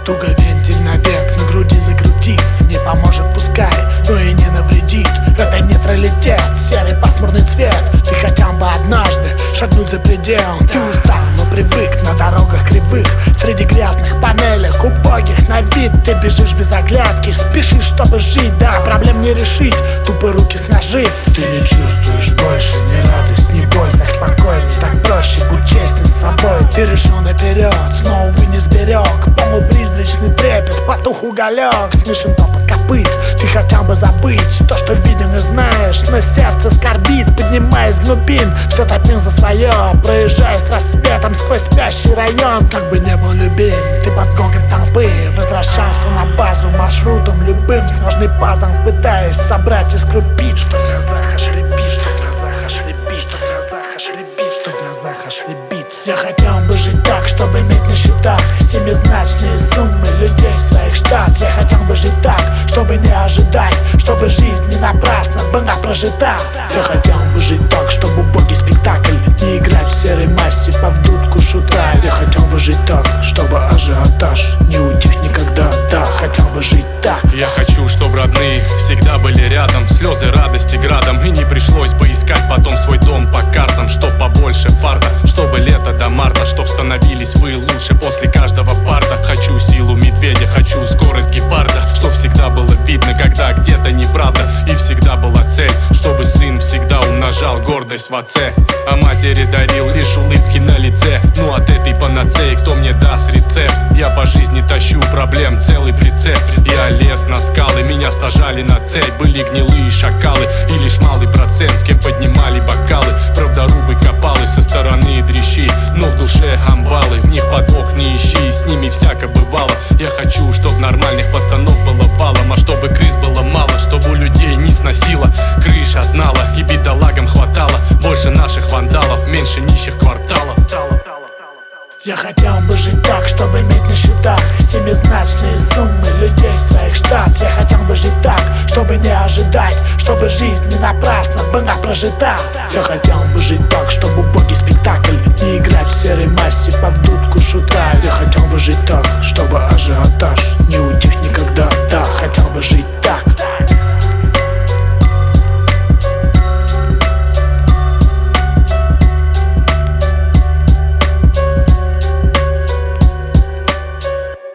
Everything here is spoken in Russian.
Туго вентиль навек, на груди закрутив. Не поможет, пускай, но и не навредит. Это нейтралитет, серый пасмурный цвет. Ты хотел бы однажды шагнуть за предел. Ты устал, но привык на дорогах кривых, среди грязных панелек, убогих на вид. Ты бежишь без оглядки, спешишь, чтобы жить. Да, проблем не решить, тупо руки сложив. Ты не чувствуешь больше ни радость, ни боль. Так спокойней, так проще, будь честен с собой. Ты решил наперед, но, увы, не сберег. Помыл призрачный трепет, потух уголек. Смешен топот копыт, ты хотел бы забыть то, что виден и знаешь, но сердце скорбит, поднимаясь с глубин. Все топил за свое, проезжая с рассветом сквозь спящий район. Как бы не был любим, ты под гогот толпы возвращался на базу маршрутом любым, сложный пазл пытаясь собрать из крупиц. Что в глазах аж рябит, что в глазах аж рябит, что в глазах аж рябит, что в глазах аж рябит. Я хотел бы жить так, чтобы иметь на счетах семизначные суммы людей своих штат. Я хотел бы жить так, чтобы не ожидать, чтобы жизнь не напрасно была прожита. Я хотел бы жить так, чтобы убогий спектакль не играть в серой массе под дудку шута. Я хотел бы жить так, чтобы ажиотаж не утих никогда. Да, хотел бы жить так. Я хочу, чтобы родные всегда были рядом, слезы радости градом, и не пришлось бы искать потом свой дом по картам. Чтоб побольше фарта, чтобы лето до марта, чтоб становились вы лучше после каждого парта. Хочу силу медведя, хочу скорость гепарда, чтоб всегда было видно, когда где-то неправда, и всегда была цель, чтобы сын всегда умножал гордость в отце, а матери дарил лишь улыбки на лице. Ну от этой панацеи кто мне даст рецепт? Я по жизни тащу проблем целый прицеп. Я лез на скалы, меня сажали на цепь. Были гнилые шакалы и лишь малый процент с кем поднимали бокалы. Правдорубы копалы со стороны дрищи, но в душе амбалы, в них подвох не ищи, с ними всяко бывало. Я хочу, чтоб нормальных пацанов было валом, а чтобы крыс было мало, чтобы у людей не сносило крыша от нала, и бедолагам хватало больше наших вандалов, меньше нищих кварталов. Я хотел бы жить так, чтобы иметь на счетах семизначные суммы людей своих штат. Я хотел бы жить так, чтобы не ожидать, чтобы жизнь не напрасно была прожита. Я хотел бы жить так, чтобы убогий спектакль не играть в серой массе под дудку шута. Я хотел бы жить так, чтобы ажиотаж